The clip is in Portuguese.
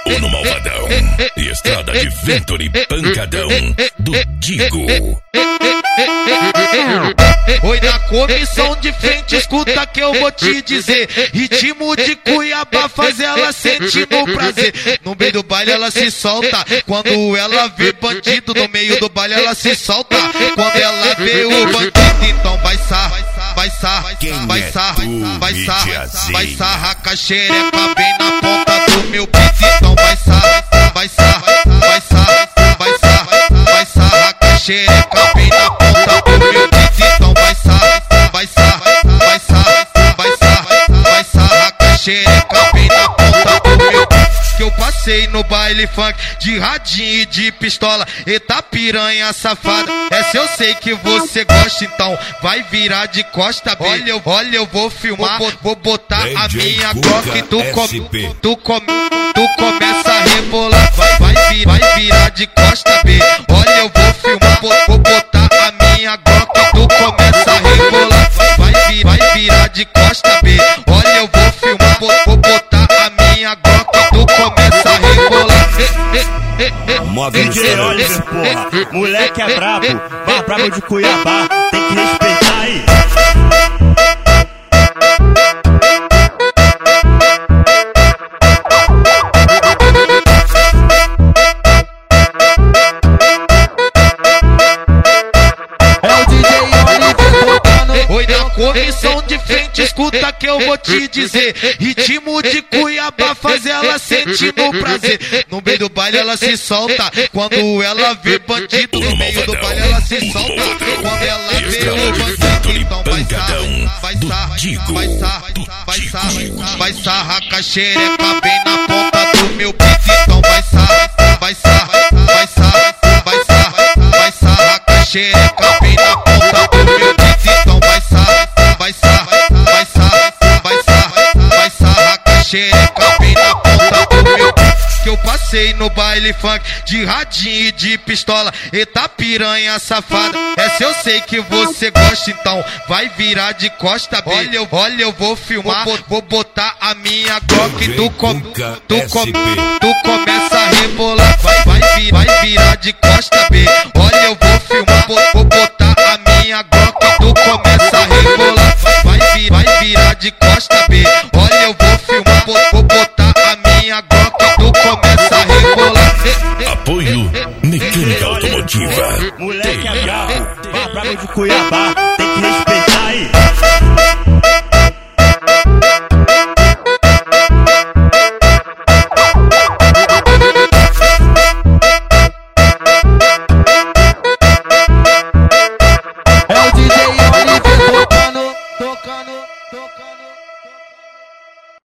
O no Malvadão e Estrada de Victory Pancadão do Digo. Oi, na comissão de frente, escuta que eu vou te dizer. Ritmo de Cuiabá faz ela sentir no prazer. No meio do baile ela se solta, quando ela vê bandido. No meio do baile ela se solta, quando ela vê o bandido. Então vai sarra, vai sarra, vai sarra, vai sarra, vai sarra com a xereca bem na ponta do meu peito. Então vai sarra, vai sarra, vai sarra, vai sarra, vai sarra com a xereca bem na ponta do meu peito. Então vai sarra, vai sarra, vai sarra, vai sarra, vai sarra com a xereca bem na ponta do meu peito. Que eu passei no baile funk de radinho e de pistola. Eita piranha safada, essa eu sei que você gosta, então vai virar de costa. Olha, eu vou filmar, vou botar a minha Glock. Tu começa a rebolar, vai virar de costa, B. Olha, eu vou filmar, vou botar a minha Glock. Tu começa a rebolar, vai virar de costa, B. Olha, eu vou filmar, vou botar a minha Glock. Tu começa a rebolar. DJ Oliver, porra, moleque é brabo, mais brabo de Cuiabá, tem que respeitar aí. Oi, na comissão de frente, escuta que eu vou te dizer. Ritmo de Cuiabá faz ela sentir no prazer. No meio do baile ela se solta, quando ela vê bandido. No meio do baile ela se solta, quando ela vê o bandido. Então vai sarra, vai sarra, vai sarra, vai sarra, vai sarra com a xereca bem na ponta do meu peito. Então vai sarra, vai sarra, vai sarra, vai sarra, vai sarra com a xereca bem na ponta do meu peito. Então vai sarra, vai sarra, vai sarra, vai sarra, vai sarra com a xereca bem na ponta do meu peito. Que eu passei no baile funk de radinho e de pistola. Eita piranha safada, essa eu sei que você gosta, então vai virar de costa, B. Olha, eu vou filmar, vou botar a minha Glock. Tu começa a rebolar, vai virar de costa, B. Olha, eu vou filmar, vou botar a minha Glock. Tu começa a rebolar, vai virar de costa, B. Olha, eu vou filmar, vou botar a minha Glock. Tu começa a rebolar. Apoio Mecânica Automotiva. Moleque é brabo, mais brabo de Cuiabá, tem que respeitar aí. É o DJ Oliver tocando.